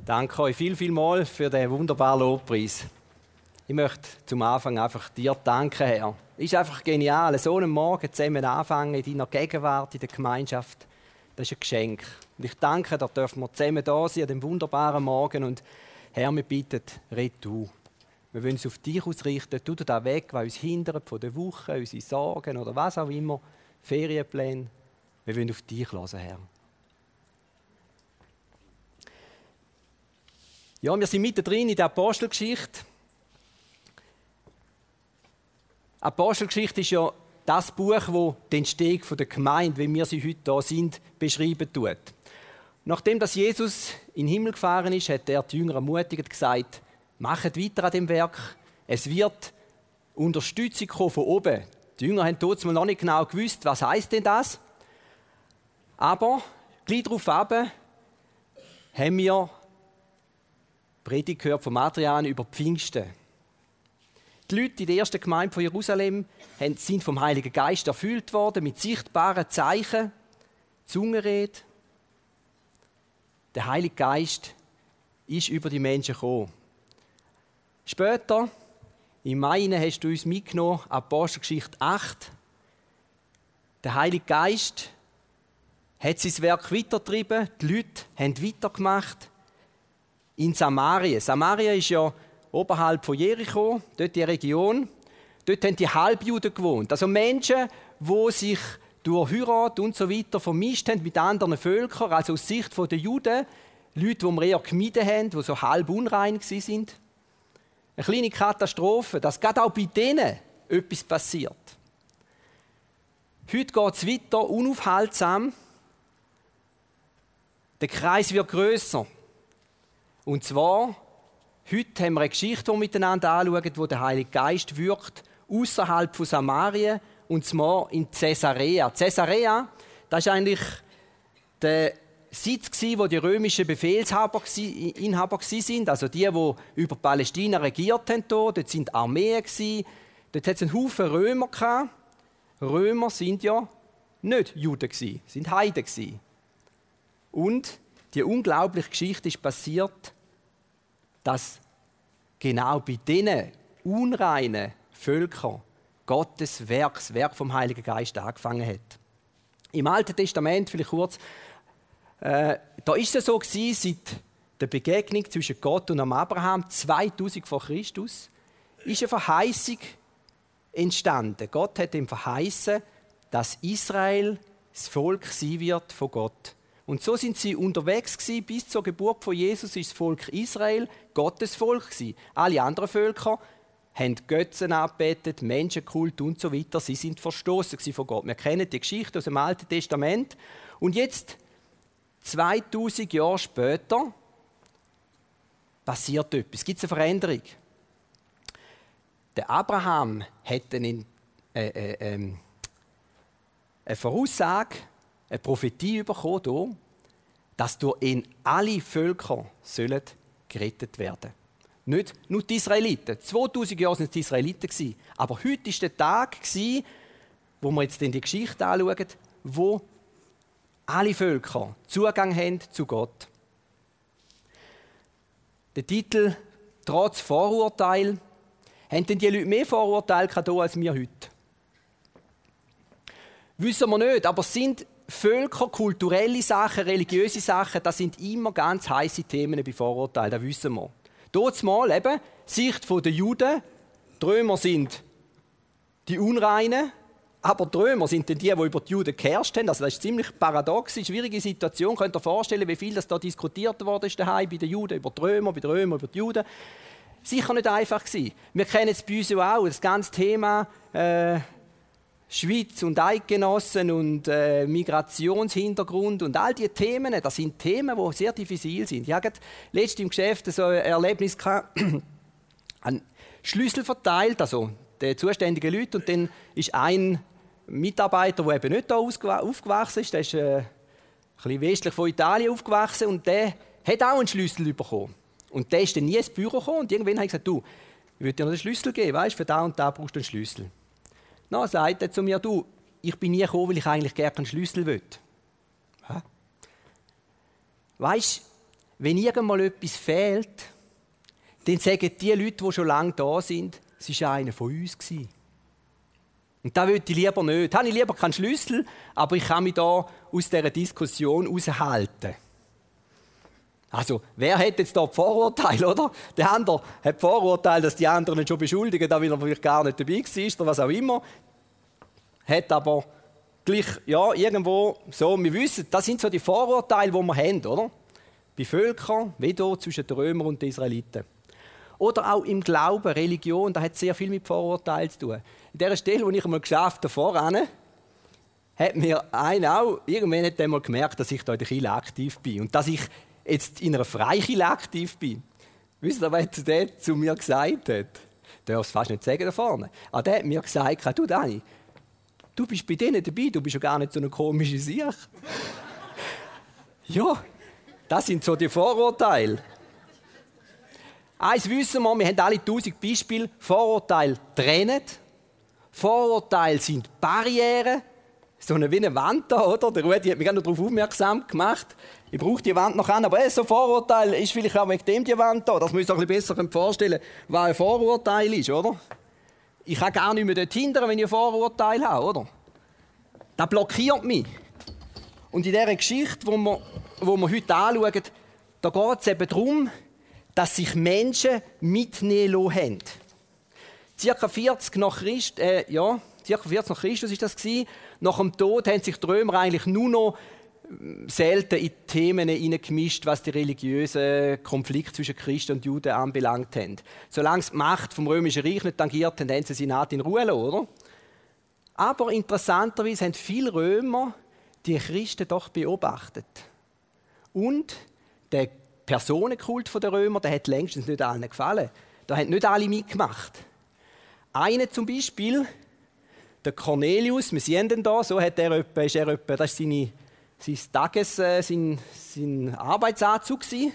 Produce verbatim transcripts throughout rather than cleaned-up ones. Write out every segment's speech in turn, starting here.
Danke euch viel, viel mal für den wunderbaren Lobpreis. Ich möchte zum Anfang einfach dir danken, Herr. Es ist einfach genial, so einen Morgen zusammen anfangen in deiner Gegenwart, in der Gemeinschaft. Das ist ein Geschenk. Und ich danke, da dürfen wir zusammen da sein an diesem wunderbaren Morgen. Und Herr, wir bitten, red du. Wir wollen uns auf dich ausrichten. Tu dir das weg, was uns hindert von der Woche, unsere Sorgen oder was auch immer, Ferienpläne. Wir wollen auf dich hören, Herr. Ja, wir sind mittendrin in der Apostelgeschichte. Apostelgeschichte ist ja das Buch, das die Entstehung der Gemeinde, wie wir sie heute hier sind, beschreiben tut. Nachdem dass Jesus in den Himmel gefahren ist, hat er die Jünger ermutigt und gesagt, macht weiter an dem Werk. Es wird Unterstützung kommen von oben. Die Jünger haben damals noch nicht genau gewusst, was heisst denn das. Aber gleich darauf haben wir Predigt gehört von Adrian über Pfingsten. Die Leute in der ersten Gemeinde von Jerusalem sind vom Heiligen Geist erfüllt worden mit sichtbaren Zeichen, Zungenrede. Der Heilige Geist ist über die Menschen gekommen. Später, im Mai, hast du uns mitgenommen, Apostelgeschichte acht. Der Heilige Geist hat sein Werk weitergetrieben, die Leute haben weitergemacht. In Samarien. Samaria ist ja oberhalb von Jericho, dort die Region. Dort haben die Halbjuden gewohnt. Also Menschen, die sich durch Heirat und so weiter vermischt haben mit anderen Völkern. Also aus Sicht der Juden, Leute, die wir eher gemieden haben, die so halb unrein waren. Eine kleine Katastrophe, dass gerade auch bei denen etwas passiert. Heute geht es weiter, unaufhaltsam. Der Kreis wird grösser. Und zwar, heute haben wir eine Geschichte, die wir miteinander anschauen, wo der Heilige Geist wirkt, außerhalb von Samarien, und zwar in Caesarea. Caesarea, das war eigentlich der Sitz, wo die römischen Befehlshaber Inhaber waren, also die, die über Palästina regiert haben. Dort waren Armeen, dort hat es einen Haufen Römer gehabt. Römer sind ja nicht Juden, sind Heiden. Und die unglaubliche Geschichte ist passiert, dass genau bei diesen unreinen Völkern Gottes Werk, das Werk vom Heiligen Geist angefangen hat. Im Alten Testament, vielleicht kurz, äh, da ist es so gewesen, seit der Begegnung zwischen Gott und Abraham, zweitausend vor Christus, ist eine Verheißung entstanden. Gott hat ihm verheißen, dass Israel das Volk sein wird von Gott. Und so sind sie unterwegs gewesen, bis zur Geburt von Jesus ist das Volk Israel Gottes Volk gewesen. Alle anderen Völker haben Götzen angebetet, Menschenkult und so weiter. Sie sind verstoßen von Gott. Wir kennen die Geschichte aus dem Alten Testament. Und jetzt, zweitausend Jahre später, passiert etwas. Es gibt eine Veränderung. Der Abraham hat eine, äh, äh, äh, eine Voraussage, eine Prophetie bekommen, dass durch ihn alle Völker sollen gerettet werden. Nicht nur die Israeliten. zweitausend Jahre waren es die Israeliten. Aber heute war der Tag, wo wir jetzt die Geschichte anschauen, wo alle Völker Zugang haben zu Gott. Der Titel «Trotz Vorurteil». Haben denn die Leute mehr Vorurteile gehabt als wir heute? Wissen wir nicht, aber es sind Völker, kulturelle Sachen, religiöse Sachen, das sind immer ganz heisse Themen bei Vorurteilen, das wissen wir. Dort mal eben, Sicht der Juden, die Römer sind die Unreinen, aber die Römer sind dann die, die über die Juden geherrscht haben. Also das ist ziemlich paradox, eine schwierige Situation. Könnt ihr euch vorstellen, wie viel das da diskutiert worden ist daheim bei den Juden, über die Römer, bei den Römern, über die Juden. Sicher nicht einfach gewesen. Wir kennen es bei uns ja auch, das ganze Thema äh, Schweiz und Eidgenossen und äh, Migrationshintergrund und all diese Themen, das sind Themen, die sehr diffizil sind. Ich hatte letztens im Geschäft so ein Erlebnis gehabt, einen Schlüssel verteilt, also der zuständigen Leute, und dann ist ein Mitarbeiter, der eben nicht hier aufgewachsen ist, der ist äh, ein bisschen westlich von Italien aufgewachsen, und der hat auch einen Schlüssel bekommen. Und der ist dann nie ins Büro gekommen, und irgendwann habe ich gesagt, du, ich würde dir noch einen Schlüssel geben, weißt, für da und da brauchst du einen Schlüssel. Dann sagt er zu mir, du, ich bin nie gekommen, weil ich eigentlich gerne einen Schlüssel will. Weißt du, wenn irgendwann etwas fehlt, dann sagen die Leute, die schon lange da sind, es war einer von uns. Und das will ich lieber nicht. Da habe ich lieber keinen Schlüssel, aber ich kann mich da aus dieser Diskussion raushalten. Also, wer hat jetzt da die Vorurteile, oder? Der andere hat die Vorurteile, dass die anderen ihn schon beschuldigen, da weil er vielleicht gar nicht dabei war oder was auch immer. Hat aber gleich, ja, irgendwo so, wir wissen, das sind so die Vorurteile, die wir haben, oder? Bei Völkern, wie hier zwischen den Römern und den Israeliten. Oder auch im Glauben, Religion, das hat sehr viel mit Vorurteilen zu tun. In dieser Stelle, wo ich einmal geschafft habe, voran, hat mir einer auch, irgendwann hat er mal gemerkt, dass ich da in der Kirche aktiv bin. Und dass ich jetzt in einer Freikirche aktiv bin. Wisst ihr, was der zu mir gesagt hat? Ich darf es fast nicht sagen da vorne. Aber der hat mir gesagt, du Dani, du bist bei denen dabei, du bist ja gar nicht so eine komische Sicht. Ja, das sind so die Vorurteile. Eins wissen wir, wir haben alle tausend Beispiele. Vorurteile trennen. Vorurteile sind Barrieren. So eine wie eine Wand da, oder? Der Rudi hat mich auch noch darauf aufmerksam gemacht. Ich brauche die Wand noch an, aber so ein Vorurteil ist vielleicht auch wegen dem die Wand da. Das müsst ihr euch ein bisschen besser vorstellen, was ein Vorurteil ist, oder? Ich kann gar nicht mehr dort hindern, wenn ich ein Vorurteil habe, oder? Das blockiert mich. Und in dieser Geschichte, die wir, die wir heute anschauen, da geht es eben darum, dass sich Menschen mitnehmen lassen haben. Circa vierzig nach Christus, äh, ja, circa vierzig nach Christus ist das gewesen. Nach dem Tod haben sich die Römer eigentlich nur noch selten in die Themen hineingemischt, was die religiösen Konflikte zwischen Christen und Juden anbelangt haben. Solange sie die Macht vom Römischen Reich nicht tangiert haben, haben sie sie nicht in Ruhe gelassen, oder? Aber interessanterweise haben viele Römer die Christen doch beobachtet. Und der Personenkult der Römer, der hat längstens nicht allen gefallen. Da haben nicht alle mitgemacht. Einer zum Beispiel, der Cornelius, wir sehen ihn da, so hat er etwa, ist er etwa, das ist seine, sein Tages, äh, sein, sein Arbeitsanzug gewesen.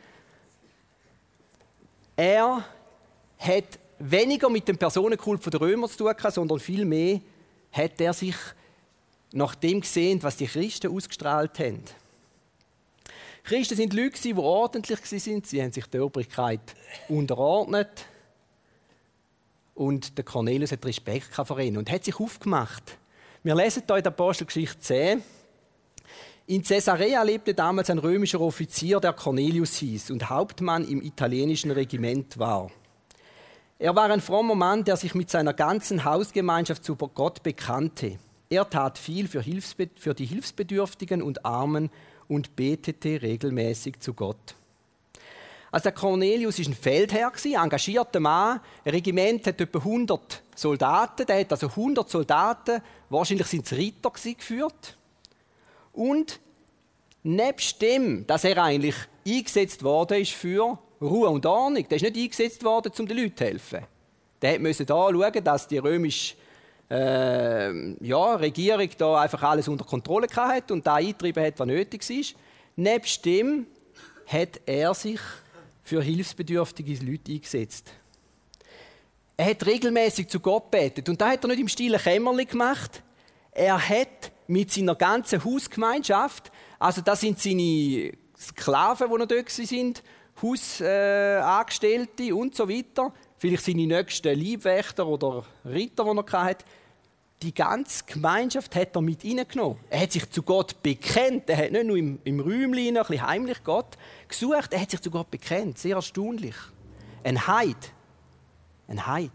Er hat weniger mit dem Personenkult der Römer zu tun gehabt, sondern vielmehr hat er sich nach dem gesehen, was die Christen ausgestrahlt haben. Christen sind Leute, die ordentlich waren. Sie haben sich der Obrigkeit unterordnet. Und der Cornelius hat Respekt vor ihnen und hat sich aufgemacht. Wir lesen hier in der Apostelgeschichte zehn. In Caesarea lebte damals ein römischer Offizier, der Cornelius hieß und Hauptmann im italienischen Regiment war. Er war ein frommer Mann, der sich mit seiner ganzen Hausgemeinschaft zu Gott bekannte. Er tat viel für, Hilfsbe- für die Hilfsbedürftigen und Armen und betete regelmäßig zu Gott. Also der Cornelius war ein Feldherr, ein engagierter Mann. Ein Regiment hat etwa hundert Soldaten. Der hat also hundert Soldaten, wahrscheinlich sind es Ritter gewesen, geführt. Und nebst dem, dass er eigentlich eingesetzt worden ist für Ruhe und Ordnung, der ist nicht eingesetzt worden, um den Leuten zu helfen. Der musste da schauen, dass die römische äh, ja, Regierung da einfach alles unter Kontrolle hatte und da eingetrieben hat, was nötig ist. Nebst dem hat er sich für hilfsbedürftige Leute eingesetzt. Er hat regelmäßig zu Gott gebetet. Und das hat er nicht im stillen Kämmerlein gemacht. Er hat mit seiner ganzen Hausgemeinschaft, also das sind seine Sklaven, die noch dort sind, Hausangestellte äh, und so weiter, vielleicht seine nächsten Leibwächter oder Ritter, die er hatte, die ganze Gemeinschaft hat er mit reingenommen. Er hat sich zu Gott bekennt. Er hat nicht nur im, im Räumchen, ein bisschen heimlich Gott gesucht, er hat sich zu Gott bekennt. Sehr erstaunlich. Ein Heid. Ein Heid.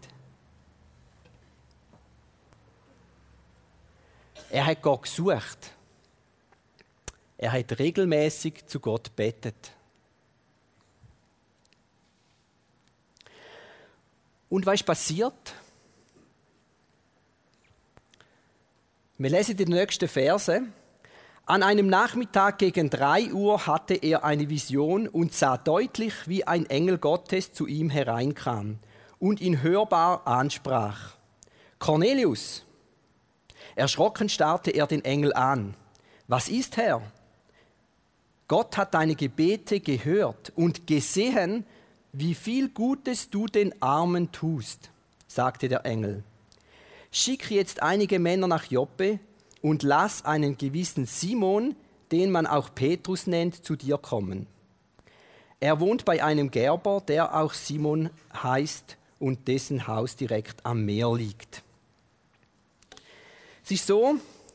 Er hat Gott gesucht. Er hat regelmäßig zu Gott gebetet. Und was ist passiert? Wir lesen die nächsten Verse. An einem Nachmittag gegen drei Uhr hatte er eine Vision und sah deutlich, wie ein Engel Gottes zu ihm hereinkam und ihn hörbar ansprach. Cornelius! Erschrocken starrte er den Engel an. Was ist, Herr? Gott hat deine Gebete gehört und gesehen, wie viel Gutes du den Armen tust, sagte der Engel. Schick jetzt einige Männer nach Joppe und lass einen gewissen Simon, den man auch Petrus nennt, zu dir kommen. Er wohnt bei einem Gerber, der auch Simon heißt und dessen Haus direkt am Meer liegt. Es ist so,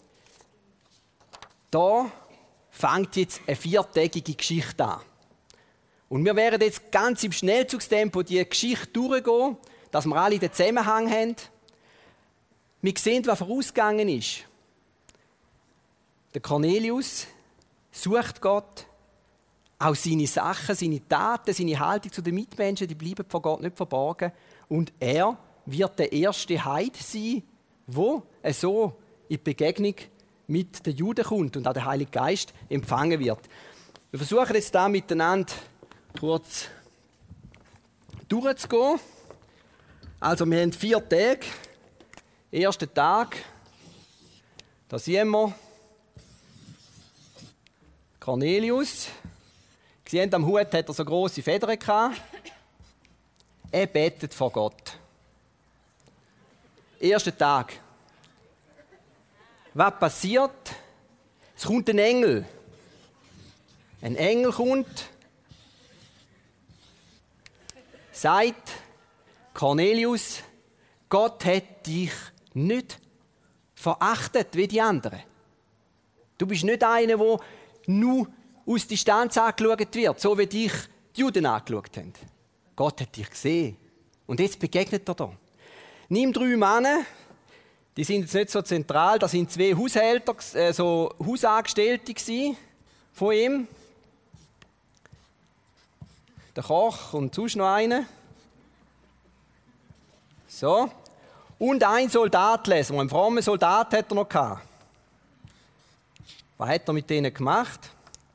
da fängt jetzt eine viertägige Geschichte an. Und wir werden jetzt ganz im Schnellzugstempo die Geschichte durchgehen, dass wir alle den Zusammenhang haben. Wir sehen, was vorausgegangen ist. Der Cornelius sucht Gott, auch seine Sachen, seine Taten, seine Haltung zu den Mitmenschen, die bleiben vor Gott nicht verborgen. Und er wird der erste Heide sein, der so in die Begegnung mit den Juden kommt und auch der Heilige Geist empfangen wird. Wir versuchen jetzt da miteinander kurz durchzugehen. Also wir haben vier Tage. Erster Tag, da sehen wir Cornelius. Sie sehen, am Hut hat er so grosse Federn gehabt. Er betet vor Gott. Erster Tag. Was passiert? Es kommt ein Engel. Ein Engel kommt, sagt, Cornelius, Gott hat dich nicht verachtet wie die anderen. Du bist nicht einer, der nur aus Distanz angeschaut wird, so wie dich die Juden angeschaut haben. Gott hat dich gesehen. Und jetzt begegnet er da. Nimm drei Männer, die sind jetzt nicht so zentral, das sind zwei Haushälter, äh, so Hausangestellte von ihm. Der Koch und sonst noch einer. So. Und ein Soldat lesen wir. Einen frommen Soldat hat er noch gehabt. Was hat er mit denen gemacht?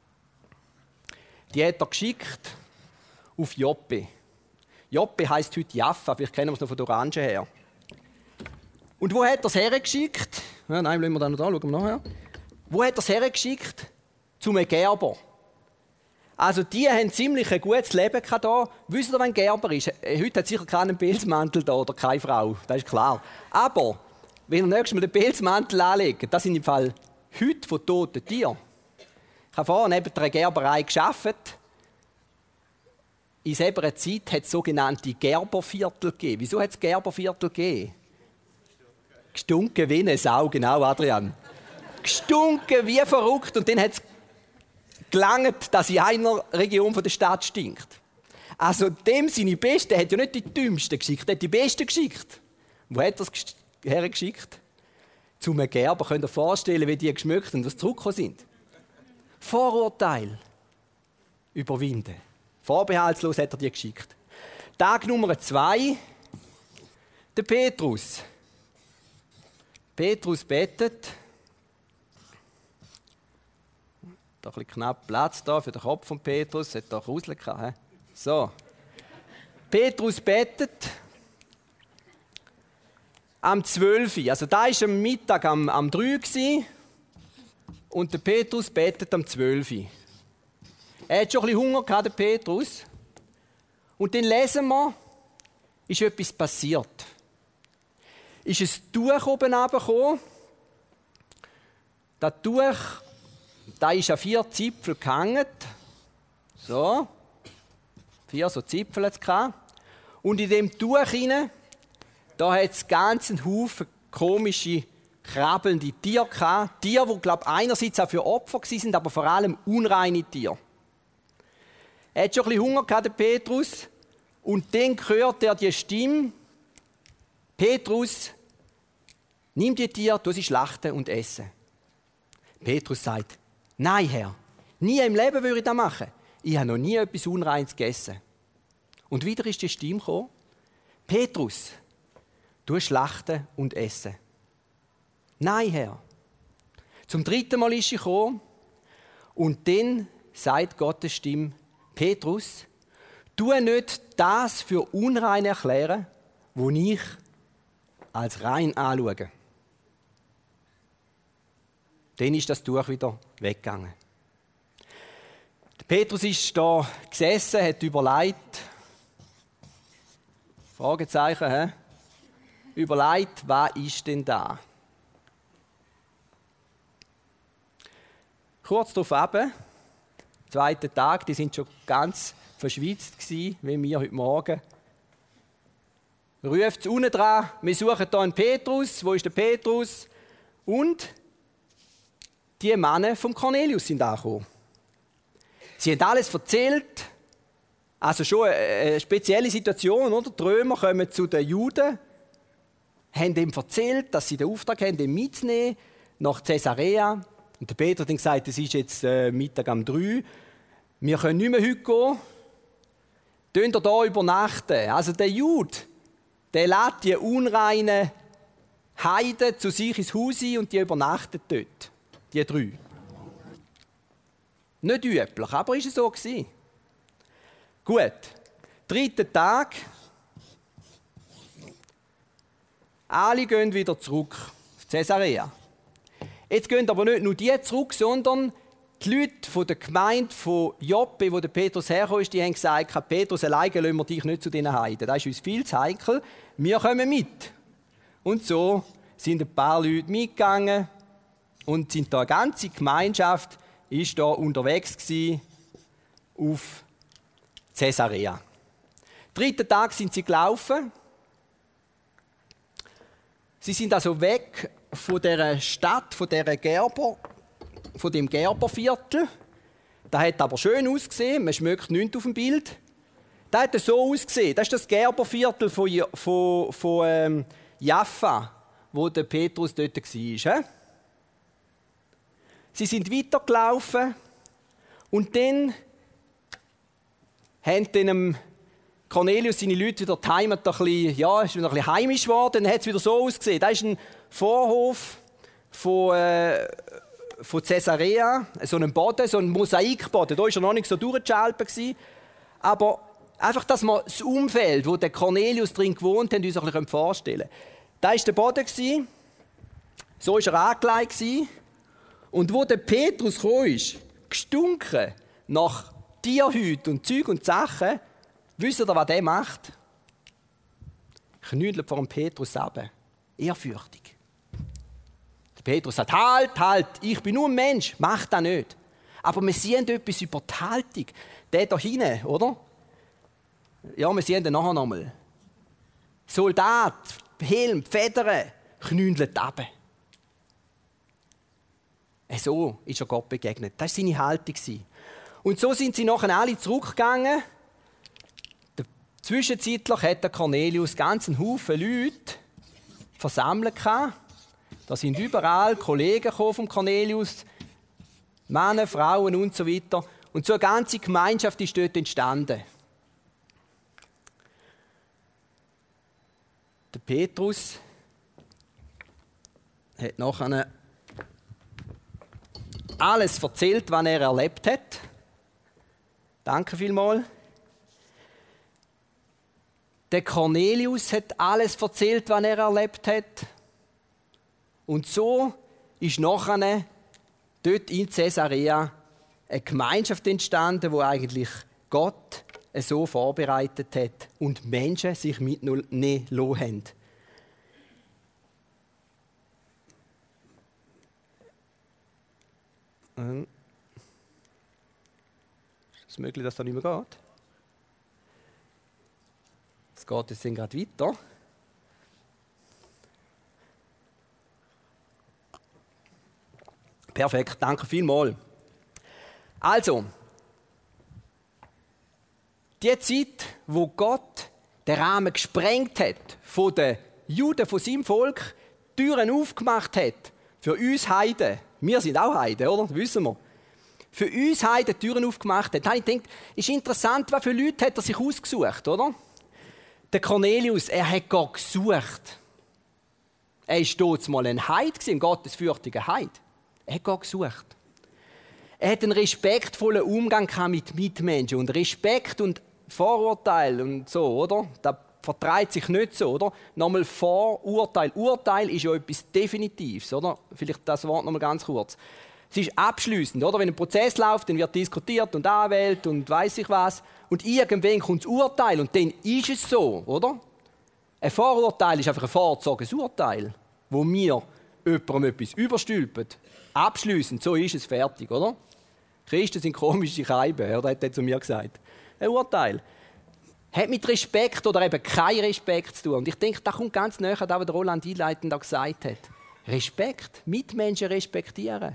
Die hat er geschickt auf Joppe. Joppe heisst heute Jaffa, vielleicht kennen wir es noch von der Orange her. Und wo hat er es hergeschickt? Ja, nein, lassen wir das noch da, schauen wir nachher. Wo hat er es hergeschickt? Zu einem Gerber. Also die haben ziemlich ein gutes Leben hier. Wisst ihr, wer ein Gerber ist? Heute hat sicher keinen Pelzmantel da oder keine Frau, das ist klar. Aber wenn ihr nächstes Mal den Pelzmantel anlegt, das sind im Fall Hüte von toten Tieren. Ich habe vorher neben der Gerberei gearbeitet. In selber Zeit hat es sogenannte Gerberviertel gegeben. Wieso hat es Gerberviertel gegeben? Gestunken wie eine Sau, genau, Adrian. Gestunken wie verrückt und dann hat es gelangt, dass in einer Region der Stadt stinkt. Also dem seine Besten hat ja nicht die dümmsten geschickt, er hat die Besten geschickt. Wo hat er es hergeschickt? Zu einem Gerber. Könnt ihr euch vorstellen, wie die geschmückt und was zurückgekommen sind? Vorurteil überwinden. Vorbehaltslos hat er die geschickt. Tag Nummer zwei, der Petrus. Petrus betet. Da ein bisschen knapp Platz da für den Kopf von Petrus. Hat da Krusel gehabt. So. Petrus betet am zwölf. Also da war am Mittag am, am drei gewesen, und der Petrus betet am zwölf. Er hat schon ein bisschen Hunger gehabt, der Petrus. Und dann lesen wir, ist etwas passiert. Ist ein Tuch oben runtergekommen. Das Tuch, da ist an vier Zipfel gehangen. So. Vier so Zipfel hat es gehabt. Und in dem Tuch hinein, da hat es ganz einen Haufen komische, krabbelnde Tiere gehabt. Tiere, die, glaube ich, einerseits auch für Opfer waren, aber vor allem unreine Tiere. Er hat schon ein bisschen Hunger gehabt, der Petrus. Und dann hört er die Stimme: Petrus, nimm die Tiere, tu sie schlachten und essen. Petrus sagt: Nein, Herr, nie im Leben würde ich das machen. Ich habe noch nie etwas Unreines gegessen. Und wieder ist die Stimme gekommen: Petrus, tu schlachten und essen. Nein, Herr. Zum dritten Mal ist sie gekommen. Und dann sagt Gottes Stimme: Petrus, tu nicht das für unrein erklären, was ich als rein anschaue. Dann ist das Tuch wieder weggegangen. Der Petrus ist da gesessen, hat überlegt, Fragezeichen, hä? Überlegt, was ist denn da? Kurz darauf ab, zweiten Tag, die sind schon ganz verschwitzt gsi, wie wir heute Morgen. Ruft unten dran, wir suchen hier einen Petrus. Wo ist der Petrus? Und die Männer vom Cornelius sind angekommen. Sie haben alles erzählt. Also schon eine spezielle Situation, oder? Die Römer kommen zu den Juden, haben ihm erzählt, dass sie den Auftrag haben, ihn mitzunehmen nach Caesarea. Und der Peter hat dann gesagt, es ist jetzt äh, Mittag um drei. Wir können nicht mehr heute gehen. Könnt ihr hier übernachten? Also der Jude, der lädt die unreinen Heiden zu sich ins Haus ein und die übernachten dort. Die drei. Nicht üblich, aber ist es so gewesen. Gut, dritter Tag. Alle gehen wieder zurück auf Caesarea. Jetzt gehen aber nicht nur die zurück, sondern die Leute von der Gemeinde von Joppe, wo der Petrus hergekommen ist, die haben gesagt, Petrus, alleine lassen wir dich nicht zu diesen Heiden. Das ist uns viel zu heikel. Wir kommen mit. Und so sind ein paar Leute mitgegangen und sind da, eine ganze Gemeinschaft ist da unterwegs gewesen auf Caesarea. Dritten Tag sind sie gelaufen. Sie sind also weg von der Stadt, von der Gerber, von dem Gerberviertel. Das hat aber schön ausgesehen. Man schmeckt nichts auf dem Bild. Das hat so ausgesehen. Das ist das Gerberviertel von, von, von ähm, Jaffa, wo der Petrus dort war. Sie sind weitergelaufen und dann haben dem Cornelius seine Leute wieder die Heimat ein bisschen, ja, ist wieder ein bisschen heimisch geworden. Dann hat es wieder so ausgesehen. Das ist ein Vorhof von, äh, von Caesarea, so ein Boden, so ein Mosaikboden. Da war er noch nicht so durchgeschaltet. Aber einfach, dass wir das Umfeld, wo der Cornelius drin gewohnt hat, uns ein bisschen vorstellen können. Da war der Boden, so war er angelegt. Und wo der Petrus kam, ist, gestunken nach Tierhüt und Zeug und Sachen, wisst ihr, was der macht? Knüdelt vor dem Petrus runter. Ehrfürchtig. Der Petrus sagt, halt, halt, ich bin nur ein Mensch, mach das nicht. Aber wir sehen etwas über die Haltung. Der da hinten, oder? Ja, wir sehen den nachher nochmal. Soldat, Helm, Federn, knüdelt runter. So ist er Gott begegnet. Das war seine Haltung. Und so sind sie nachher alle zurückgegangen. Zwischenzeitlich hat der Cornelius ganz einen Haufen Leute versammelt. Da sind überall Kollegen vom Cornelius, Männer, Frauen und so weiter. Und so eine ganze Gemeinschaft ist dort entstanden. Der Petrus hat nachher alles erzählt, was er erlebt hat. Danke vielmals. Der Cornelius hat alles erzählt, was er erlebt hat. Und so ist nachher dort in Caesarea eine Gemeinschaft entstanden, wo eigentlich Gott so vorbereitet hat und Menschen sich mitnehmen lassen haben. Ist es möglich, dass das nicht mehr geht? Es geht jetzt gerade weiter. Perfekt, danke vielmals. Also, die Zeit, wo Gott den Rahmen gesprengt hat, von den Juden, von seinem Volk, Türen aufgemacht hat, für uns Heiden. Wir sind auch Heiden, oder? Das wissen wir. Für uns Heiden Türen aufgemacht hat. Da habe ich gedacht, ist interessant, was für Leute hat er sich ausgesucht, oder? Der Cornelius, er hat Gott gesucht. Er war dort mal ein Heid, ein gottesfürchtiger Heid. Er hat Gott gesucht. Er hat einen respektvollen Umgang mit Mitmenschen. Und Respekt und Vorurteil und so, oder? Das vertreibt sich nicht so, oder? Nochmal Vorurteil. Urteil ist ja etwas Definitives, oder? Vielleicht das Wort nochmal ganz kurz. Es ist abschliessend, oder? Wenn ein Prozess läuft, dann wird diskutiert und anwählt und weiss ich was. Und irgendwann kommt das Urteil und dann ist es so, oder? Ein Vorurteil ist einfach ein vorgezogenes Urteil, wo mir jemandem etwas überstülpen. Abschliessend, so ist es fertig, oder? Christen sind komische Scheiben, er hat er zu mir gesagt. ein Urteil. Hat mit Respekt oder eben kein Respekt zu tun. Und ich denke, da kommt ganz näher an das, was Roland einleitend auch gesagt hat. Respekt, Mitmenschen respektieren.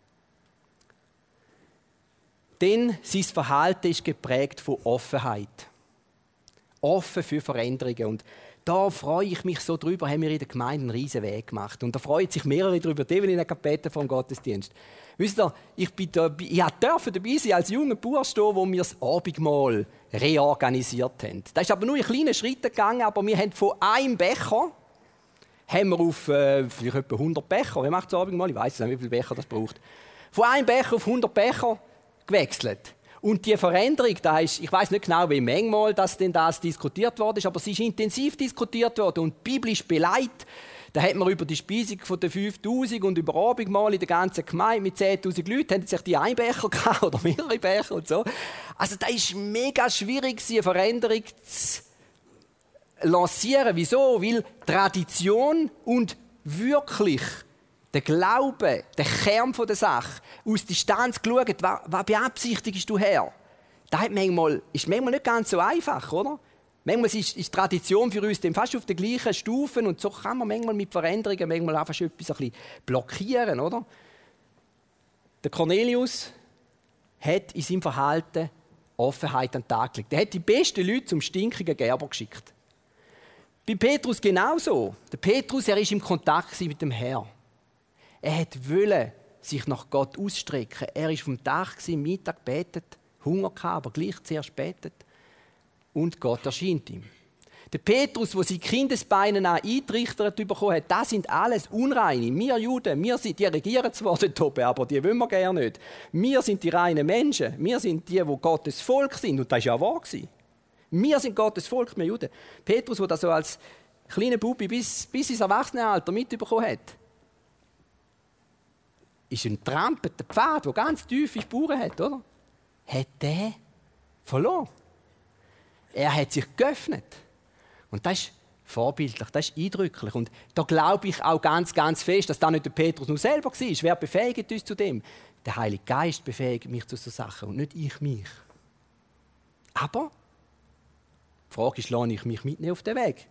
Denn sein Verhalten ist geprägt von Offenheit. Offen für Veränderungen. Und da freue ich mich so drüber, haben wir in der Gemeinde einen riesen Weg gemacht. Und da freuen sich mehrere drüber, die in der Kapelle vom Gottesdienst. Wisst ihr, ich, bin da, ich durfte dabei sein als junger Bauer stehen, wo wir das Abendmahl reorganisiert haben. Das ist aber nur in kleinen Schritten gegangen, aber wir haben von einem Becher haben wir auf äh, vielleicht etwa hundert Becher, wer macht das Abendmahl? Ich weiss nicht, wie viele Becher das braucht. Von einem Becher auf hundert Becher gewechselt. Und die Veränderung, da ist, ich weiß nicht genau, wie manchmal das denn das diskutiert worden ist, aber sie ist intensiv diskutiert worden und biblisch beleidigt. Da hat man über die Speisung von den fünftausend und über Abendmahl in der ganzen Gemeinde mit zehntausend Leuten, haben sich die einen Becher gehabt oder mehrere Becher und so. Also da ist mega schwierig, eine Veränderung zu lancieren. Wieso? Weil Tradition und wirklich der Glaube, der Kern der Sache, aus Distanz geschaut, was, was beabsichtigst du her? Das hat manchmal, ist manchmal nicht ganz so einfach, oder? Manchmal ist, ist Tradition für uns fast auf den gleichen Stufen und so kann man manchmal mit Veränderungen manchmal einfach schon etwas ein bisschen blockieren, oder? Der Cornelius hat in seinem Verhalten Offenheit an den Tag gelegt. Er hat die besten Leute zum stinkigen Gerber geschickt. Bei Petrus genauso. Der Petrus, er war im Kontakt mit dem Herrn. Er wollte sich nach Gott ausstrecken. Er war vom Tag, Mittag betet, Hunger gehabt, aber gleich zuerst betet. Und Gott erscheint ihm. Der Petrus, der seine Kindesbeine eingetrichtert bekommen hat, das sind alles Unreine. Wir Juden, wir sind, die regieren zwar dort oben, aber die wollen wir gerne nicht. Wir sind die reinen Menschen. Wir sind die, die Gottes Volk sind. Und das war ja wahr. Wir sind Gottes Volk, wir Juden. Petrus, der das so als kleiner Bubi bis, bis ins Erwachsenenalter mitbekommen hat, ist ein trampeter Pfad, der ganz tiefe Spuren hat, oder? Hat der verloren. Er hat sich geöffnet. Und das ist vorbildlich, das ist eindrücklich. Und da glaube ich auch ganz, ganz fest, dass das nicht der Petrus nur selber war. Wer befähigt uns zu dem? Der Heilige Geist befähigt mich zu so Sachen und nicht ich mich. Aber die Frage ist, lasse ich mich mitnehmen auf den Weg?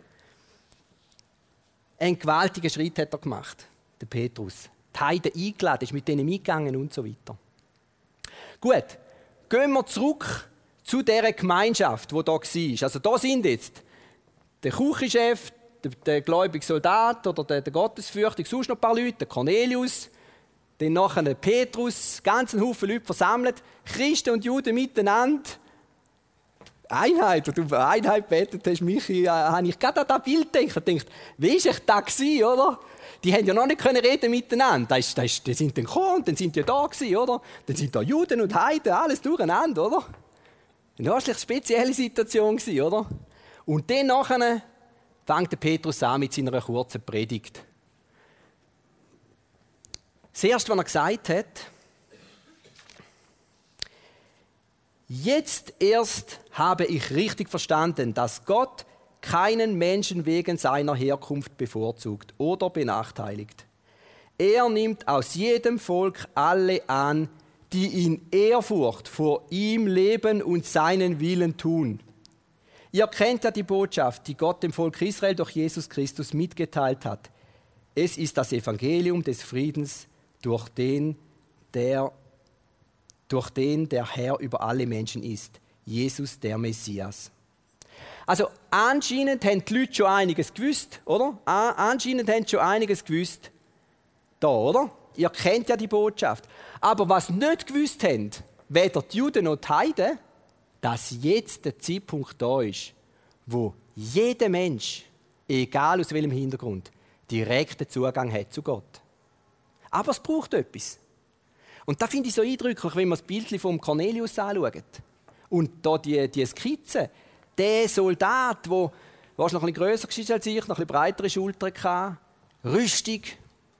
Einen gewaltigen Schritt hat er gemacht, der Petrus. Die Heiden eingeladen, ist mit denen mitgegangen und so weiter. Gut, gehen wir zurück zu dieser Gemeinschaft, die da war. Also da sind jetzt der Küchenchef, der, der gläubige Soldat oder der, der Gottesfürchtige, sonst noch ein paar Leute, der Cornelius, dann nachher der Petrus, ganz ein Haufen Leute versammelt, Christen und Juden miteinander. Einheit, und du Einheit betet hast, Michi, äh, habe ich gerade an das Bild gedacht. Ich dachte, wie war ich da gewesen, oder? Die haben ja noch nicht reden miteinander. Das ist, das ist, die sind dann gekommen, dann sind die da gewesen, oder? Dann sind da Juden und Heiden, alles durcheinander, oder? Eine wahrscheinlich spezielle Situation gewesen, oder? Und dann nachher fängt der Petrus an mit seiner kurzen Predigt. Das Erste, was er gesagt hat: Jetzt erst habe ich richtig verstanden, dass Gott keinen Menschen wegen seiner Herkunft bevorzugt oder benachteiligt. Er nimmt aus jedem Volk alle an, die in Ehrfurcht vor ihm leben und seinen Willen tun. Ihr kennt ja die Botschaft, die Gott dem Volk Israel durch Jesus Christus mitgeteilt hat. Es ist das Evangelium des Friedens, durch den der, durch den der Herr über alle Menschen ist, Jesus der Messias. Also anscheinend haben die Leute schon einiges gewusst, oder? Anscheinend haben sie schon einiges gewusst da, oder? Ihr kennt ja die Botschaft. Aber was nicht gewusst haben, weder die Juden noch die Heiden, dass jetzt der Zeitpunkt da ist, wo jeder Mensch, egal aus welchem Hintergrund, direkten Zugang hat zu Gott. Aber es braucht etwas. Und da finde ich so eindrücklich, wenn man das Bild vom Cornelius anschaut. Und da die, die Skizze. Der Soldat, der wahrscheinlich noch ein bisschen grösser war als ich, noch ein bisschen breitere Schultern hatte, rüstig,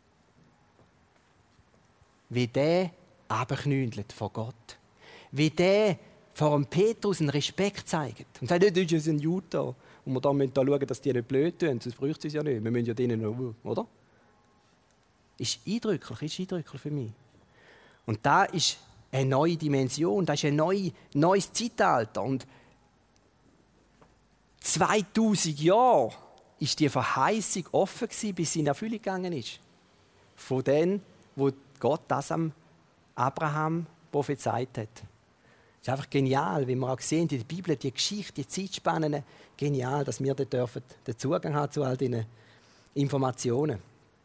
wie der runterknündelt vor Gott. Wie der vor dem Petrus einen Respekt zeigt. Und sagt, das ist ein Jude. Und wir da müssen da schauen, dass die nicht blöd tun, sonst bräuchte es ja nicht. Wir müssen ja denen noch, oder? Ist eindrücklich, ist eindrücklich für mich. Und da ist eine neue Dimension, das ist ein neu, neues Zeitalter. Und zweitausend Jahre war die Verheißung offen gewesen, bis sie in Erfüllung gegangen ist. Von denen, wo Gott das am Abraham prophezeit hat. Es ist einfach genial, wie wir auch sehen in der Bibel, die Geschichte, die Zeitspannen, genial, dass wir den Zugang haben zu all diesen Informationen.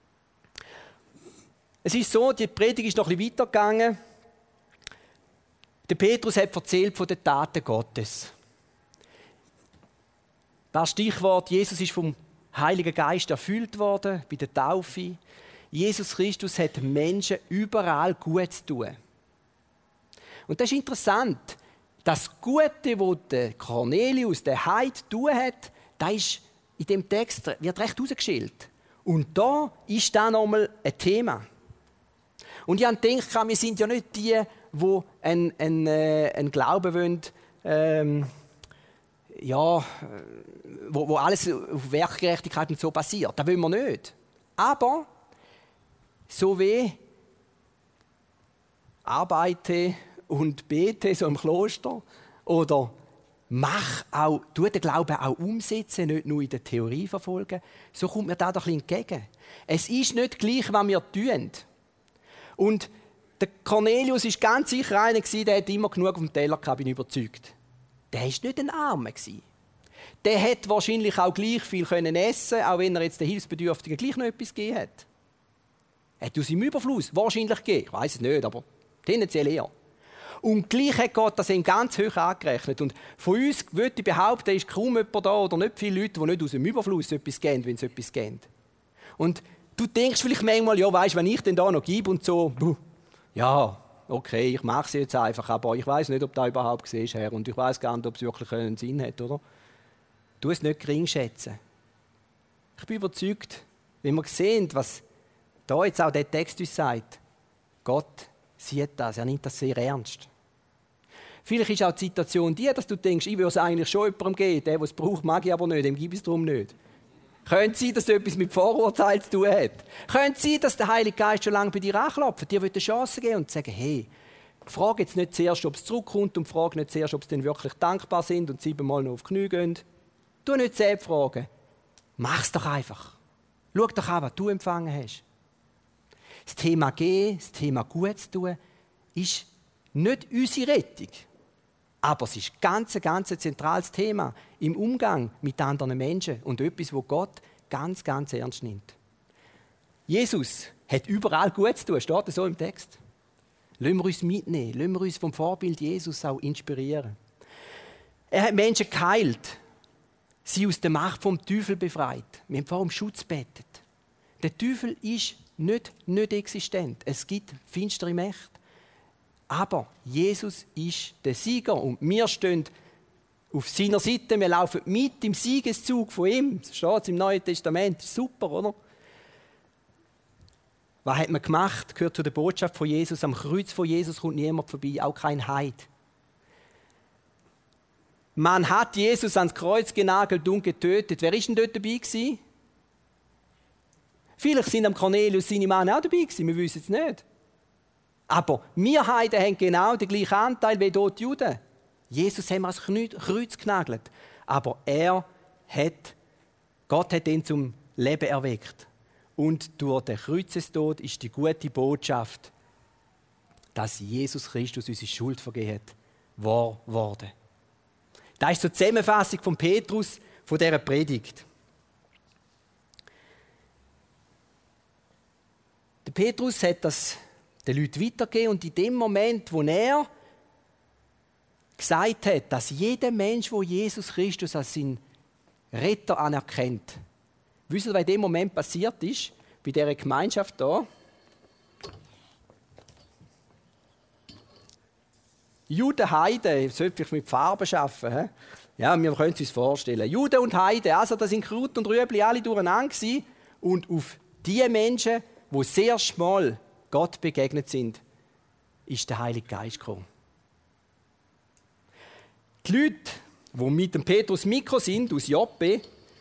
Es ist so, die Predigt ist noch ein bisschen weitergegangen. Der Petrus hat erzählt von den Taten Gottes. Das Stichwort, Jesus ist vom Heiligen Geist erfüllt worden bei der Taufe. Jesus Christus hat Menschen überall gut zu tun. Und das ist interessant. Das Gute, das der Cornelius, der Heide, zu tun hat, das ist in dem Text wird recht herausgeschildert. Und da ist dann nochmal ein Thema. Und ich habe gedacht, wir sind ja nicht die, die einen, einen, äh, einen Glauben wollen, ähm, ja, wo, wo alles auf Werkgerechtigkeit und so basiert. Das wollen wir nicht. Aber so wie arbeite und bete so im Kloster oder mach auch, tu den Glauben auch umsetzen, nicht nur in der Theorie verfolgen, so kommt mir da doch ein bisschen entgegen. Es ist nicht gleich, was wir tun. Und der Cornelius war ganz sicher einer, der hat immer genug auf dem Teller gehabt, bin überzeugt. Der war nicht ein Armer. Der hätte wahrscheinlich auch gleich viel essen können, auch wenn er jetzt den Hilfsbedürftigen gleich noch etwas gegeben hat. Er hat aus seinem Überfluss wahrscheinlich gegeben. Ich weiss es nicht, aber tendenziell eher. Und gleich hat Gott das ihm ganz hoch angerechnet. Und von uns würde ich behaupten, ist kaum jemand da oder nicht viele Leute, die nicht aus dem Überfluss etwas geben, wenn sie etwas geben. Und du denkst vielleicht manchmal, ja, weisst, wenn ich denn da noch gebe und so, buh, ja, okay, ich mache es jetzt einfach, aber ich weiß nicht, ob da überhaupt gesehen ist, Herr, und ich weiß gar nicht, ob es wirklich einen Sinn hat, oder? Du es nicht gering schätzen. Ich bin überzeugt, wenn wir sehen, was da jetzt auch der Text uns sagt, Gott sieht das, er nimmt das sehr ernst. Vielleicht ist auch die Situation die, dass du denkst, ich will es eigentlich schon jemandem geben, der, der es braucht, mag ich aber nicht, dem gebe ich es darum nicht. Könnte sein, dass es etwas mit Vorurteilen zu tun hat. Könnte sein, dass der Heilige Geist schon lange bei dir anklopft, dir eine Chance geben und sagen, hey, frage jetzt nicht zuerst, ob es zurückkommt und frage nicht zuerst, ob sie denn wirklich dankbar sind und siebenmal noch auf die Knie gehen. Tu nicht selbst fragen. Mach es doch einfach. Schau doch an, was du empfangen hast. Das Thema Gehen, das Thema Gut zu tun, ist nicht unsere Rettung. Aber es ist ein ganz, ganz zentrales Thema im Umgang mit anderen Menschen und etwas, das Gott ganz, ganz ernst nimmt. Jesus hat überall gut zu tun, steht das so im Text. Lassen wir uns mitnehmen, lassen wir uns vom Vorbild Jesus auch inspirieren. Er hat Menschen geheilt, sie aus der Macht vom Teufel befreit. Wir haben vor dem Schutz betet. Der Teufel ist nicht, nicht existent. Es gibt finstere Mächte. Aber Jesus ist der Sieger und wir stehen auf seiner Seite. Wir laufen mit im Siegeszug von ihm. Das steht im Neuen Testament. Das ist super, oder? Was hat man gemacht? Gehört zu der Botschaft von Jesus. Am Kreuz von Jesus kommt niemand vorbei, auch kein Heide. Man hat Jesus ans Kreuz genagelt und getötet. Wer war denn dort dabei gewesen? Vielleicht sind am Cornelius seine Männer auch dabei gewesen, wir wissen es nicht. Aber wir Heiden haben genau den gleichen Anteil wie dort die Juden. Jesus haben wir ans Kreuz genagelt. Aber er hat, Gott hat ihn zum Leben erweckt. Und durch den Kreuzestod ist die gute Botschaft, dass Jesus Christus unsere Schuld vergeben hat, wahr geworden. Das ist so die Zusammenfassung von Petrus von dieser Predigt. Der Petrus hat das den Leuten weitergegeben und in dem Moment, wo er gesagt hat, dass jeder Mensch, der Jesus Christus als seinen Retter anerkennt, wisst ihr, was in dem Moment passiert ist, bei dieser Gemeinschaft hier? Juden, Heiden, sollte ich mit Farben arbeiten. He? Ja, wir können es uns vorstellen. Juden und Heiden, also da sind Kraut und Rüebli alle durcheinander gewesen. Und auf die Menschen, die das erste Mal Gott begegnet sind, ist der Heilige Geist gekommen. Die Leute, die mit dem Petrus Mikro sind, aus Joppe,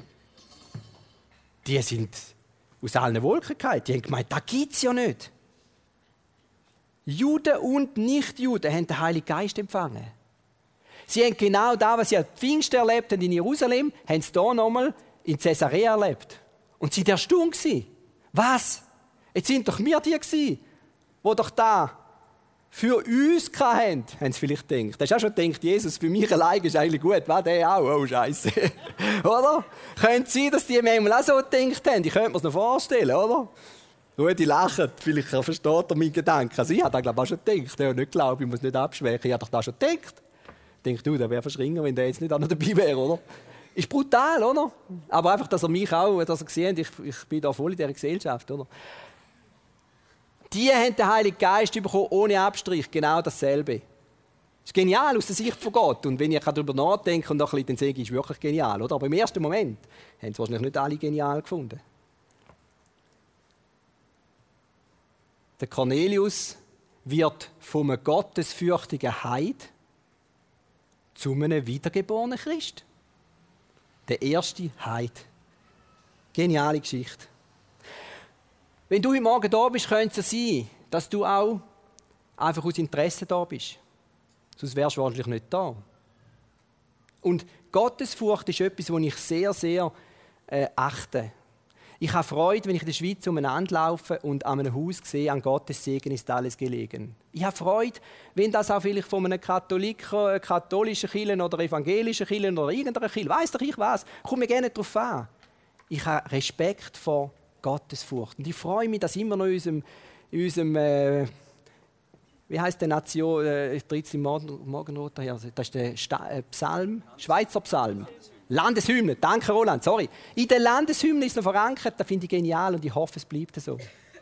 die sind aus allen Wolken gefallen. Die haben gemeint, das gibt es ja nicht. Juden und Nichtjuden haben den Heiligen Geist empfangen. Sie haben genau das, was sie an Pfingsten erlebt haben in Jerusalem, haben sie hier nochmal in Caesarea erlebt. Und sie waren erstaunt. Was? Jetzt sind doch wir die gewesen, die doch da für uns hatten, haben sie vielleicht gedacht. Du hast auch schon gedacht, Jesus, für mich allein ist eigentlich gut. Was, der auch? Oh, Scheiße. Oder? Könnte sein, dass die manchmal auch so gedacht haben. Ich könnte mir das noch vorstellen, oder? Rudi lacht, vielleicht versteht er meinen Gedanken. Also ich habe das, glaube ich, auch schon gedacht. Ich habe nicht geglaubt, ich muss nicht abschwächen. Ich habe doch das schon gedacht. Ich denke, du, der wäre verschringen, wenn der jetzt nicht auch noch dabei wäre, oder? Ist brutal, oder? Aber einfach, dass er mich auch, dass er gesehen hat, ich, ich bin da voll in dieser Gesellschaft, oder? Die haben den Heiligen Geist bekommen, ohne Abstrich, genau dasselbe. Das ist genial aus der Sicht von Gott. Und wenn ich darüber nachdenke und noch ein bisschen, dann sage ich, ist wirklich genial, oder? Aber im ersten Moment haben es wahrscheinlich nicht alle genial gefunden. Der Cornelius wird vom gottesfürchtigen Heid zu einem wiedergeborenen Christ. Der erste Heid. Geniale Geschichte. Wenn du heute Morgen da bist, könnte es sein, dass du auch einfach aus Interesse da bist. Sonst wärst du wahrscheinlich nicht da. Und Gottesfurcht ist etwas, das ich sehr, sehr äh, achte. Ich habe Freude, wenn ich in der Schweiz umeinander laufe und an einem Haus sehe, an Gottes Segen ist alles gelegen. Ich habe Freude, wenn das auch vielleicht von einem Katholiker, katholischen Kirche oder evangelischen Kirche oder irgendeiner Kirche, weiss doch ich was, komme mir gerne darauf an. Ich habe Respekt vor Gottesfurcht. Und ich freue mich, dass immer noch in unserem, in unserem äh, wie heisst der Nation, äh, ich drehe es im Morgen, Morgenrot daher, das ist der Sta äh, Psalm, Schweizer Psalm. Landeshymne, danke Roland, sorry. In der Landeshymne ist noch verankert, das finde ich genial und ich hoffe, es bleibt so.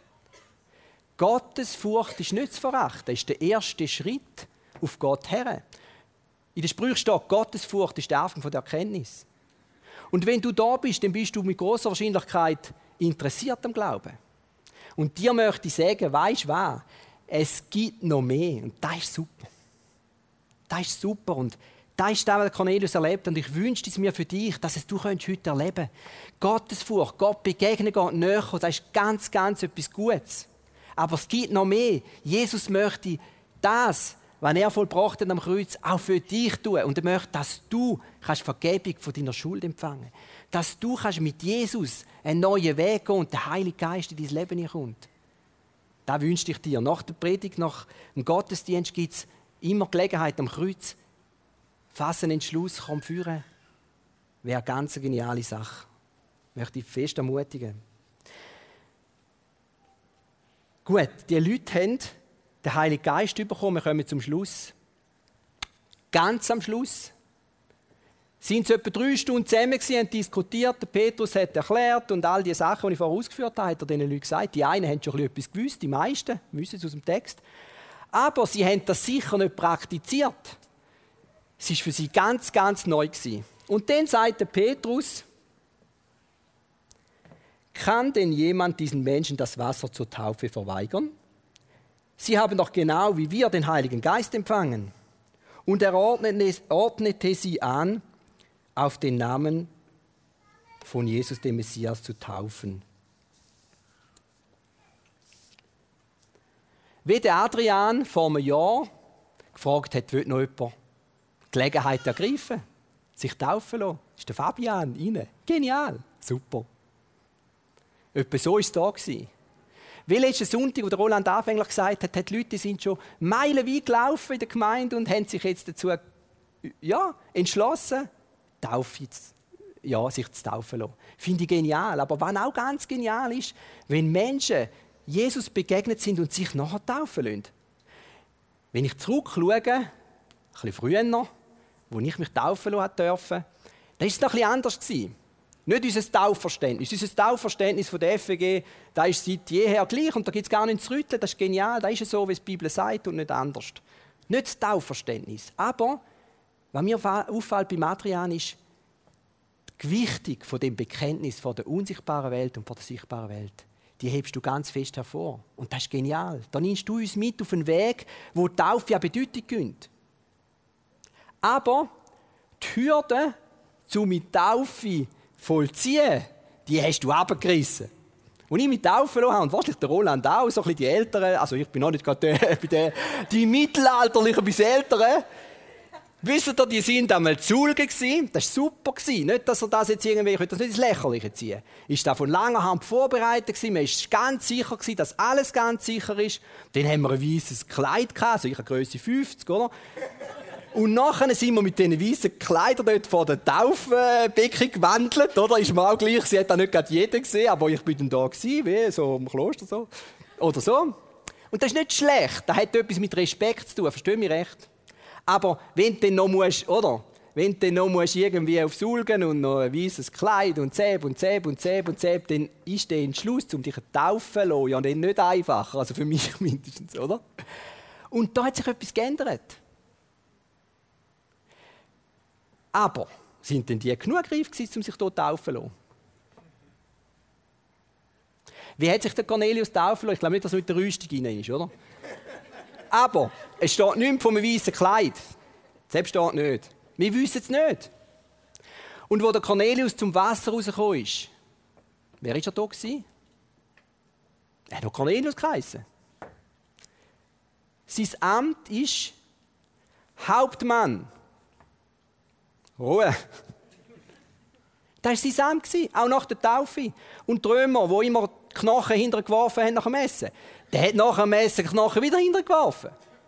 Gottesfurcht ist nicht zu verachten, das ist der erste Schritt auf Gott her. In der Sprüche steht, Gottesfurcht ist der Anfang der Erkenntnis. Und wenn du da bist, dann bist du mit großer Wahrscheinlichkeit interessiert am Glauben. Und dir möchte ich sagen, weisst du was? Es gibt noch mehr und das ist super. Das ist super und das ist das, was Cornelius erlebt und ich wünsche es mir für dich, dass es du heute erleben kannst. Gottesfurcht, Gott begegnen, Gott näher kommen, das ist ganz, ganz etwas Gutes. Aber es gibt noch mehr. Jesus möchte das, was er vollbracht hat am Kreuz, auch für dich tun. Und er möchte, dass du kannst Vergebung von deiner Schuld empfangen kannst. Dass du kannst mit Jesus einen neuen Weg gehen und der Heilige Geist in dein Leben kommt. Das wünsche ich dir. Nach der Predigt, nach dem Gottesdienst gibt es immer Gelegenheit am Kreuz. Fass einen Entschluss, komm führen. Wäre eine ganz geniale Sache. Ich möchte dich fest ermutigen. Gut, die Leute haben den Heiligen Geist bekommen. Wir kommen zum Schluss. Ganz am Schluss sind sie etwa drei Stunden zusammen gewesen, haben diskutiert. Der Petrus hat erklärt und all die Sachen, die ich vorher ausgeführt habe, hat er diesen Leuten gesagt. Die einen haben schon etwas gewusst, die meisten wissen es aus dem Text. Aber sie haben das sicher nicht praktiziert. Es war für sie ganz, ganz neu gewesen. Und dann sagte Petrus, kann denn jemand diesen Menschen das Wasser zur Taufe verweigern? Sie haben doch genau wie wir den Heiligen Geist empfangen. Und er ordnete sie an, auf den Namen von Jesus, dem Messias, zu taufen. Wie der Adrian vor einem Jahr gefragt hat, will noch jemand die Gelegenheit ergreifen, sich taufen lassen, ist der Fabian rein. Genial, super. Etwa so war es da. Wie letzten Sonntag, wo der Roland anfänglich gesagt hat, hat die Leute sind schon meilenweit gelaufen in der Gemeinde und haben sich jetzt dazu ja, entschlossen, Taufe, ja, sich zu taufen lassen. Finde ich genial. Aber was auch ganz genial ist, wenn Menschen Jesus begegnet sind und sich nachher taufen lassen. Wenn ich zurückschaue, ein bisschen früher noch, wo ich mich taufen lassen durfte, dann war es noch ein bisschen anders. Nicht unser Taufverständnis. Unser Taufverständnis von der F E G, das ist seit jeher gleich und da gibt es gar nichts zu rütteln. Das ist genial, das ist so, wie es die Bibel sagt und nicht anders. Nicht das Taufverständnis. Aber was mir auffällt beim Adrian ist die Gewichtung von dem Bekenntnis von der unsichtbaren Welt und von der sichtbaren Welt. Die hebst du ganz fest hervor. Und das ist genial. Da nimmst du uns mit auf einen Weg, wo die Taufe ja Bedeutung gönnt. Aber die Hürde, um die Taufe vollziehen, die hast du runtergerissen. Als ich mich taufen lassen habe, und wahrscheinlich der Roland auch, so ein bisschen die Älteren, also ich bin noch nicht gerade der, bei den, die Mittelalterlichen bis Älteren, wisst ihr, die sind einmal Zulge gewesen. Das war super. Nicht, dass er das jetzt irgendwie, ich will das nicht ins Lächerliche ziehen. Ist da von langer Hand vorbereitet gewesen. Man war ganz sicher gewesen, dass alles ganz sicher ist. Dann haben wir ein weißes Kleid gehabt, also ich habe Grösse fünfzig, oder? Und nachher sind wir mit diesen weißen Kleidern dort vor der Taufbecken gewandelt, oder? Ist mir auch gleich, sie hat da nicht gerade jeder gesehen, aber ich bin dann da gewesen, wie so im Kloster so. Oder so. Und das ist nicht schlecht, das hat etwas mit Respekt zu tun, versteh mich recht? Aber wenn du dann noch musst, oder? Wenn du dann noch musst irgendwie aufs Sulgen und noch ein weißes Kleid und Zäb und Zäb und Zäb und Zäb, dann ist der Entschluss, um dich taufen zu lassen, ja dann nicht einfacher, also für mich mindestens, oder? Und da hat sich etwas geändert. Aber sind denn die genug reif gewesen, um sich dort taufen zu lassen? Wie hat sich der Cornelius taufen lassen? Ich glaube nicht, dass er mit der Rüstung rein ist, oder? Aber es steht nichts von einem weißen Kleid. Selbst steht nicht. Wir wissen es nicht. Und wo der Cornelius zum Wasser rausgekommen ist, wer war er da gewesen? Er hat noch Cornelius geheissen. Sein Amt ist Hauptmann. Ruhe. Das war sein Amt, auch nach der Taufe. Und die Römer, die immer die Knochen hinterher geworfen haben nach dem Essen, der hat nach dem Essen die Knochen wieder hinterher geworfen.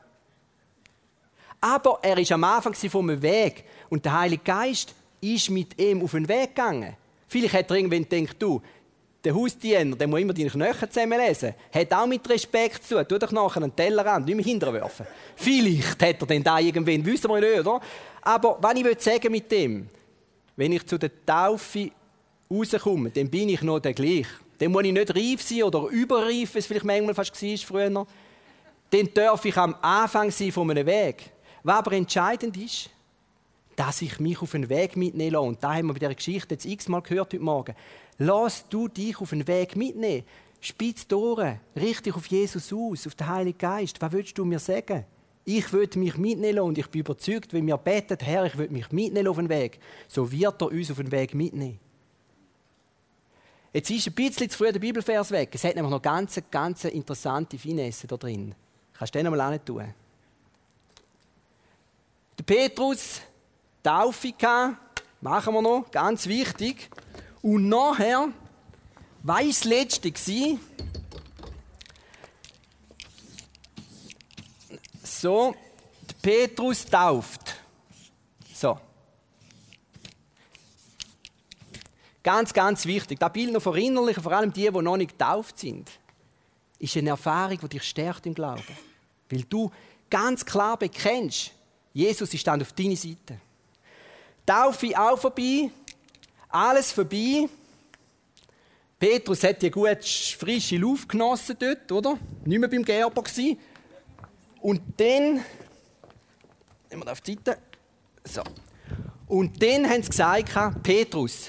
Aber er war am Anfang vom Weg und der Heilige Geist ist mit ihm auf den Weg gegangen. Vielleicht hat er irgendwann gedacht, du, der Hausdiener, der muss immer deine Knochen zusammenlesen, hat auch mit Respekt zu tun. Tu doch nachher einen Teller an, nicht mehr hinterher werfen. Vielleicht hat er den da irgendwann, wissen wir nicht, oder? Aber was ich sagen mit dem, wenn ich zu der Taufe rauskomme, dann bin ich noch der gleiche. Dann muss ich nicht reif sein oder überreif, wie es vielleicht manchmal fast war früher. Dann darf ich am Anfang sein von einem Weg. Was aber entscheidend ist, dass ich mich auf den Weg mitnehmen lasse. Und da haben wir bei dieser Geschichte jetzt x-mal gehört heute Morgen. Lass du dich auf den Weg mitnehmen. Spitz die Ohren, richte dich auf Jesus aus, auf den Heiligen Geist. Was willst du mir sagen? Ich will mich mitnehmen lassen und ich bin überzeugt, wenn wir beten, Herr, ich will mich mitnehmen auf den Weg, so wird er uns auf den Weg mitnehmen. Jetzt ist ein bisschen zu früh der Bibelvers weg. Es hat nämlich noch ganz, ganz interessante Finesse da drin. Kannst du den einmal auch nicht tun? Der Petrus, Taufe gehabt, machen wir noch, ganz wichtig. Und nachher, was war das Letzte? So, der Petrus tauft. So. Ganz, ganz wichtig. Das Bild noch verinnerlichen, vor allem die, die noch nicht getauft sind, ist eine Erfahrung, die dich stärkt im Glauben. Weil du ganz klar bekennst, Jesus ist dann auf deiner Seite. Taufe auch vorbei, alles vorbei. Petrus hat die gut frische Luft genossen dort, oder? Nicht mehr beim Gerber gewesen. Und dann, nehmen wir das auf die Seite, so. Und dann haben sie gesagt, Petrus,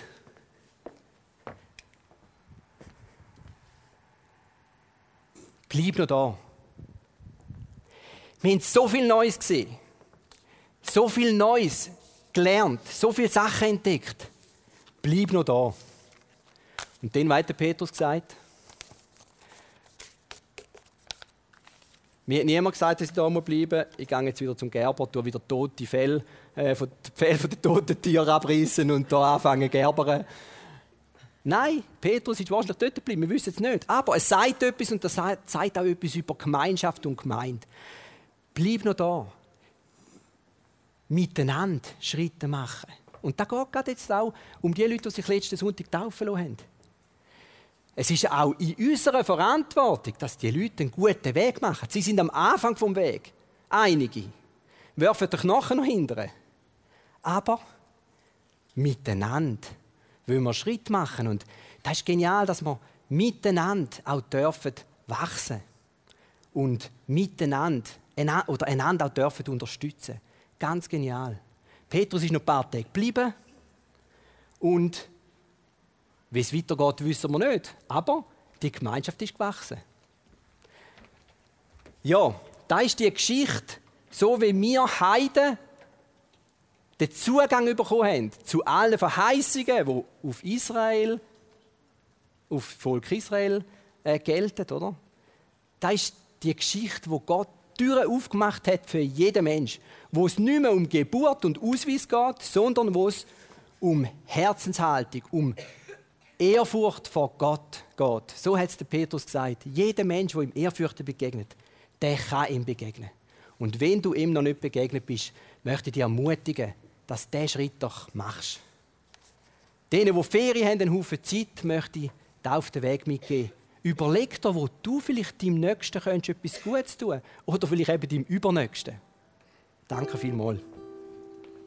bleib noch da. Wir haben so viel Neues gesehen, so viel Neues gelernt, so viele Sachen entdeckt. Bleib noch da. Und dann hat Petrus gesagt, mir hat niemand gesagt, dass ich da bleiben muss. Ich gehe jetzt wieder zum Gerber, tue wieder tote Fell, äh, von, Fell von den toten Tieren abreißen und da anfangen zu gerbern. Nein, Petrus ist wahrscheinlich dort geblieben, wir wissen es nicht. Aber es sagt etwas und das sagt auch etwas über Gemeinschaft und Gemeinde. Bleib noch da. Miteinander Schritte machen. Und da geht es jetzt auch um die Leute, die sich letzten Sonntag taufen lassen haben. Es ist auch in unserer Verantwortung, dass die Leute einen guten Weg machen. Sie sind am Anfang vom Weg. Einige werfen den Knochen noch hinterher. Aber miteinander wollen wir Schritt machen. Und das ist genial, dass wir miteinander auch dürfen wachsen und miteinander oder einander auch dürfen unterstützen. Ganz genial. Petrus ist noch ein paar Tage geblieben und wie es weitergeht, wissen wir nicht. Aber die Gemeinschaft ist gewachsen. Ja, da ist die Geschichte, so wie wir Heiden den Zugang bekommen haben zu allen Verheißungen, die auf Israel auf das Volk Israel äh, gelten, oder? Das ist die Geschichte, wo Gott Türen aufgemacht hat für jeden Mensch, wo es nicht mehr um Geburt und Ausweis geht, sondern wo es um Herzenshaltung, um Ehrfurcht vor Gott geht. So hat es der Petrus gesagt. Jeder Mensch, der ihm Ehrfurcht begegnet, der kann ihm begegnen. Und wenn du ihm noch nicht begegnet bist, möchte ich dich ermutigen, dass du diesen Schritt doch machst. Denen, die Ferien haben, einen Haufen Zeit, möchte ich dir auf den Weg mitgeben. Überleg dir, wo du vielleicht deinem Nächsten etwas Gutes tun könntest. Oder vielleicht eben deinem Übernächsten. Danke vielmals.